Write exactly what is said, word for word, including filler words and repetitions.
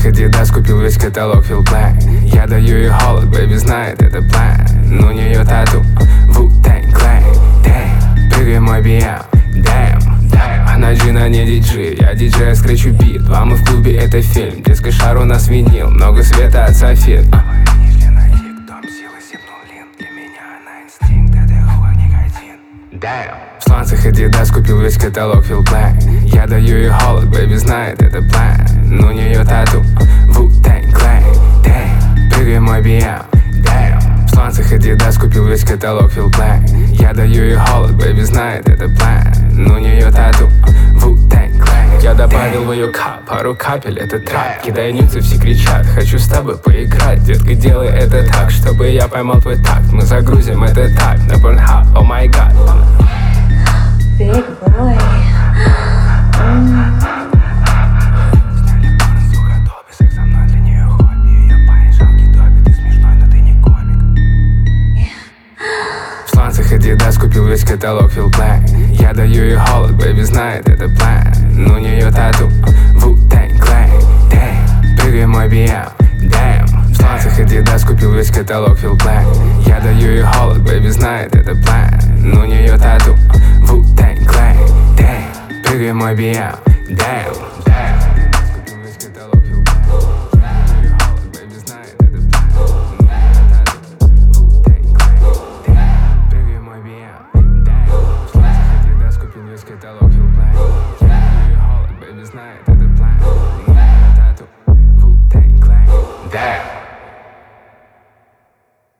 сланцах Adidas купил весь каталог Feel Black. Я даю ей холод, baby знает это план. У нее тату Wu-Tang Clan. Damn, прыгай мой би эм. Damn, damn. Она джина, не диджей, я диджей, я скречу бит. А мы в клубе, это фильм, детский шар у нас винил. Много света от софит. В сланцах Adidas купил весь каталог Feel Black. Я даю ей холод, baby знает это план. У нее тату Wu-Tang Clan. Damn, прыгай мой би эм. Damn. В сланцах Adidas купил весь каталог Feel Black. Я даю ей холод, baby знает это план. У нее тату Wu-Tang Clan. Я добавил в ее кап пару капель, это трап. Кидая нюцы, все кричат, хочу с тобой поиграть. Детка, делай это так, чтобы я поймал твой такт. Мы загрузим этот тайп на Pornhub, oh my god. Big boy. Mm. В сланцах Adidas купил весь каталог Feel Black. Я даю ей холод, baby знает это план. У нее тату Wu-Tang Clan. Damn, прыгай мой би эм. Damn. В сланцах Adidas купил весь каталог Feel Black. Я даю ей холод, baby знает это план. У нее тату Wu-Tang Clan. Damn, прыгай мой би эм. Damn.